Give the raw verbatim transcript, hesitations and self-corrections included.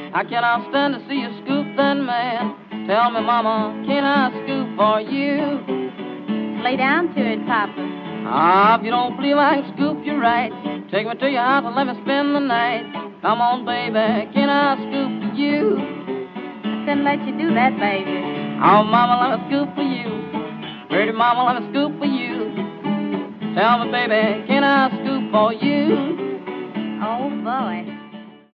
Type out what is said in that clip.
I cannot stand to see you scoop that man. Tell me, Mama, can I scoop for you? Lay down to it, Papa. Ah, if you don't believe I can scoop you right, take me to your house and let me spend the night. Come on, baby, can I scoop for you? I couldn't let you do that, baby. Oh, Mama, let me scoop for you. Pretty Mama, let me scoop for you. Tell me, baby, can I scoop for you? Oh, boy.